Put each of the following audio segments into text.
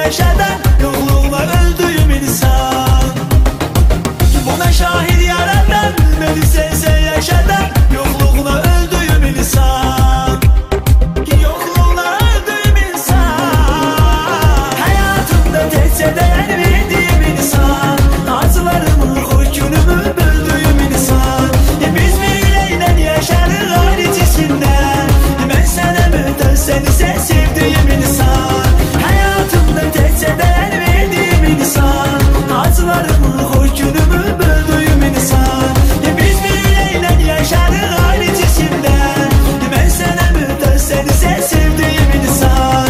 yaşadan, yokluğuna öldüğüm insan. Buna şahit yaradan, beni sevse yaşadan, yokluğuna öldüğüm insan. Yokluğuna öldüğüm insan. Hayatımda tekçe değer verdiğim insan, arzularımı, hoş günümü böldüğüm insan. Biz biriyle yaşarız ayrı içinden, ben sana müddet seni sevdiğim insan. Hayatımda tekçe değer verdiğim insan, arzularımı, hoş günümü böldüğüm insan. Biz biriyle yaşarız ayrı içinden, ben sana müddet seni sevdiğim insan.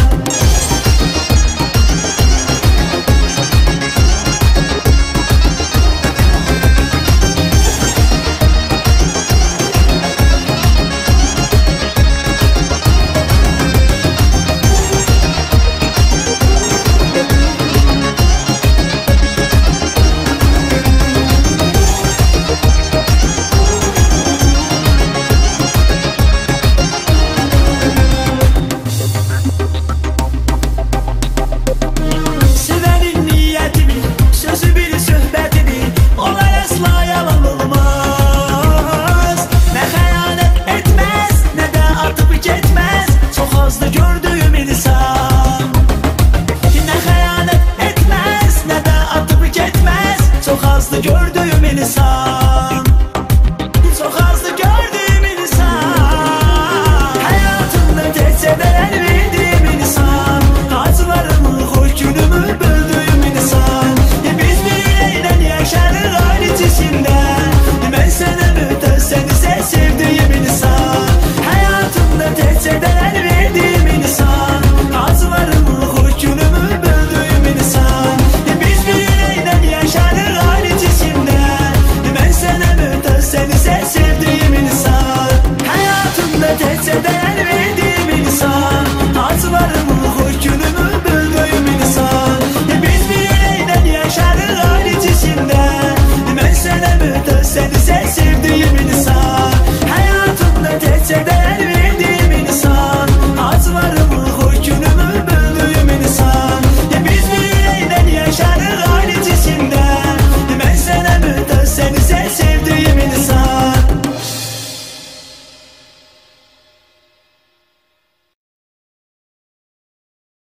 Sevenin niyetimi, sözü bir söhbetimi, olay asla yalan olmaz. Ne hayanet etmez, ne de atıp geçmez, çok azdı gördüğüm insan. Ne hayanet etmez, ne de atıp geçmez, çok azdı gördüğüm